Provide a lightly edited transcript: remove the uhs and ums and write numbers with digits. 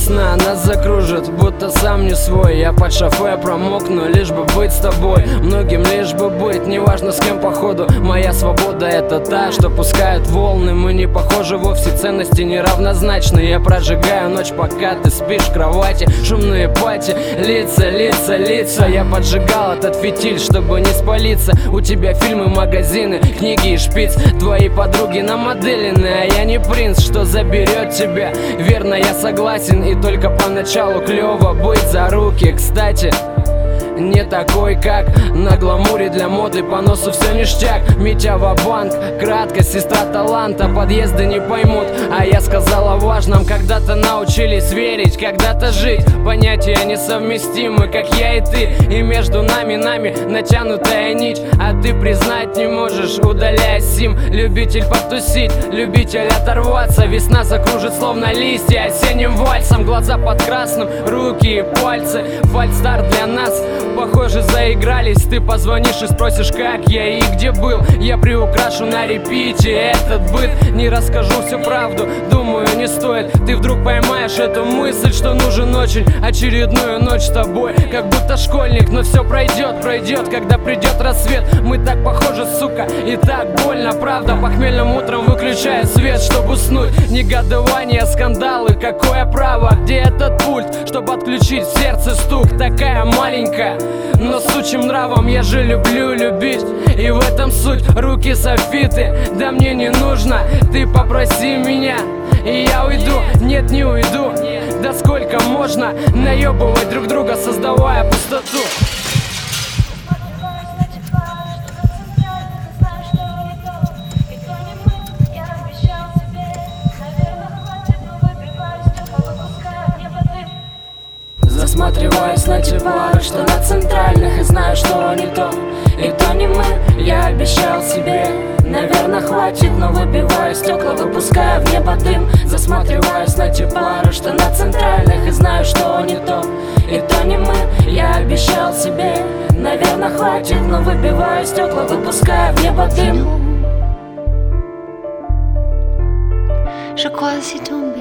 весна нас закружит, будто сам не свой. Я под шофе промокну, лишь бы быть с тобой. Многим лишь бы быть, неважно с кем походу. Моя свобода это та, что пускает волны. Мы не похожи вовсе, ценности неравнозначны. Я прожигаю ночь, пока ты спишь в кровати. Шумные пати, лица, лица, лица. Я поджигал этот фитиль, чтобы не спалиться. У тебя фильмы, магазины, книги и шпиц. Твои подруги намоделены, а я не принц, что заберет тебя. Верно, я согласен, и только поначалу клево быть за руки. Кстати, не такой, как на гламуре для моды, по носу все ништяк. Митя ва-банк, кратко, сестра таланта. Подъезды не поймут, а я сказал о важном. Когда-то научились верить, когда-то жить. Понятия несовместимы, как я и ты. И между нами натянутая нить. А ты признать не можешь, удаляя сим. Любитель потусить, любитель оторваться. Весна закружит словно листья осенним вальсом. Глаза под красным, руки и пальцы. Фальстарт для нас, похоже, заигрались. Ты позвонишь и спросишь, как я и где был. Я приукрашу на репите этот быт. Не расскажу всю правду, думаю, не стоит. Ты вдруг поймаешь эту мысль, что нужен очень очередную ночь с тобой. Как будто школьник, но все пройдет, когда придет рассвет. Мы так похожи, сука, и так больно, правда. Похмельным утром выключая свет, чтобы уснуть. Негодование, скандалы, какое право? Где этот пульт, чтобы отключить в сердце стук? Такая маленькая, но с сучьим нравом. Я же люблю любить, и в этом суть. Руки софиты, да мне не нужно. Ты попроси меня, и я уйду. Нет, не уйду. Да сколько можно наебывать друг друга, создавая пустоту? Засматриваюсь на те пары, что на центральных, и знаю, что не то, и то не мы. Я обещал себе, наверное, хватит, но выбиваю стекла, выпуская в небо дым. Засматриваюсь на те пары, что на центральных, и знаю, что не то, и то не мы. Я обещал себе, наверное, хватит, но выбиваю стекла, выпуская в небо дым. Je crois si ton